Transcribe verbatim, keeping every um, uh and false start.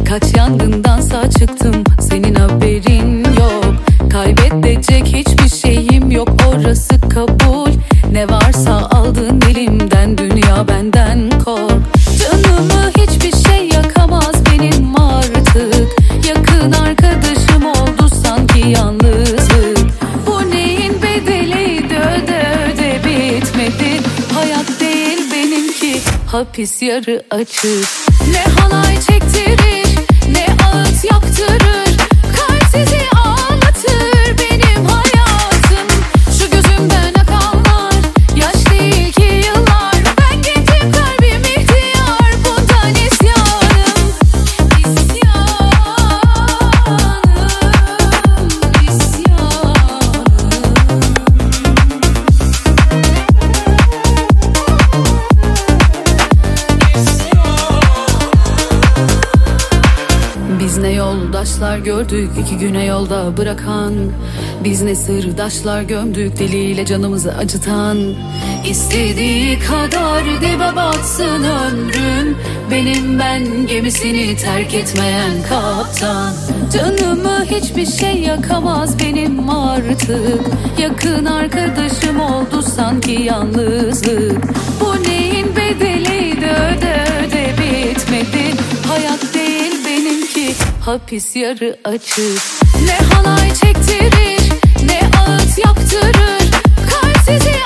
Kaç yangından sağ çıktım, senin haberin yok. Kaybedecek hiçbir şeyim yok, orası kabul. Ne varsa aldın elimden, dünya benden kork. Canımı hiçbir şey yakamaz benim artık. Yakın arkadaşım oldu sanki yalnızlık. Bu neyin bedeliydi, öde öde bitmedi. Hayat değil benimki, hapis yarı açık. Ne halay çektirir, ne ağıt yaktırır. Kalp sizi ağlatır benim hayatım. Şu gözümden akanlar yaş değil ki yıllar. Ben gencim, kalbim ihtiyar, bundan isyanım. İsyanım, isyanım. Biz ne yoldaşlar gördük iki güne yolda bırakan. Biz ne sırdaşlar gömdük deliyle canımızı acıtan. İstediği kadar dibe batsın ömrüm, benim ben gemisini terk etmeyen kaptan. Canımı hiçbir şey yakamaz benim artık. Yakın arkadaşım oldu sanki yalnızlık. Bu neyin bedeliydi, öde öde bitmedi. Hayat değil benimki, hapis yarı açık. Ne halay çektirir, ne ağıt yaktırır. Kalp sizi